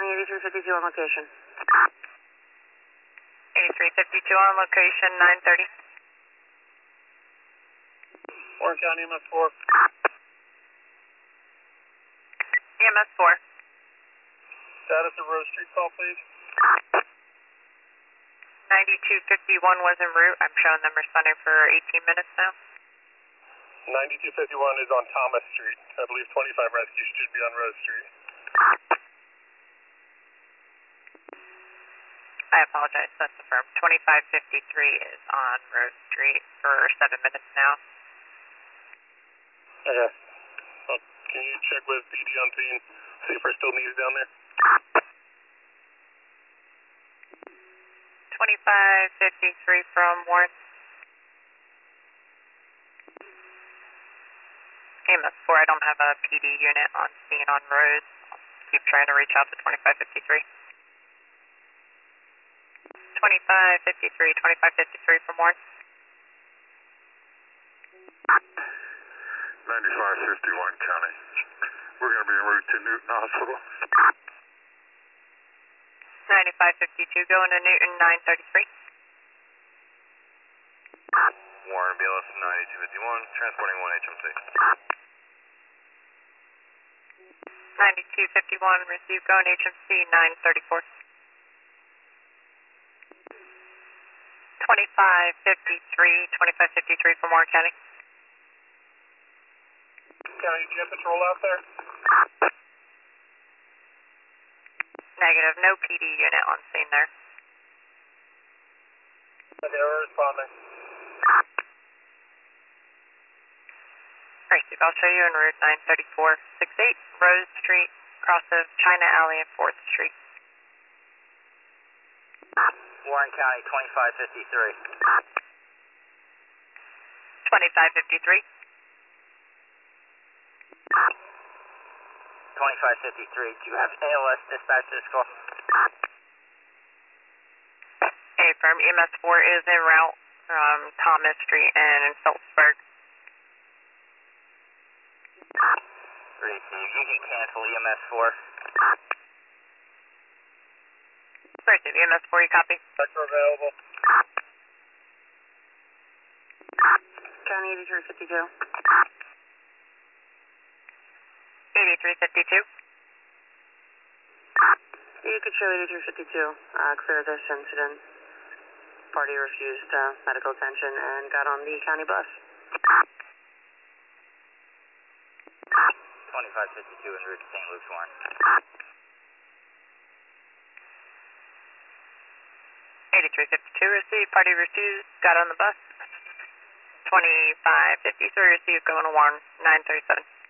County 8352 on location. 8352 on location, 930. Warren County EMS 4. EMS 4. Status of Rose Street call, please. 9251 was en route. I'm showing them responding for 18 minutes now. 9251 is on Thomas Street. I believe 25 rescues should be on Rose Street. I apologize, that's affirmed. 2553 is on Rose Street for 7 minutes now. Okay. Well, can you check with PD on scene, see if we're still needed down there? 2553 from Warren. EMS 4, I don't have a PD unit on scene on Rose. Keep trying to reach out to 2553. 2553 from Warren. 9551 County. We're going to be en route to Newton Hospital. 9552 going to Newton, 933. Warren BLS 9251, transporting 1 HMC. 9251 received going HMC, 934. 2553 from Warren County. County, do you have patrol out there? Negative, no PD unit on scene there. Okay, we're responding. Alright, I'll show you en route 93468, Rose Street, cross of China Alley and 4th Street. Warren County 2553. 2553. 2553, do you have ALS dispatch this call? Affirm, EMS 4 is en route from Thomas Street and Phillipsburg. Receive, you can cancel EMS 4. Receive, EMS 4, you copy? Sector available. County 8352. 8352. You could show 8352. Clear this incident. Party refused medical attention and got on the county bus. 2552 en route to St. Luke's, Warren. 8352 received, party refused, got on the bus. 2553 received, going to Warren, 937.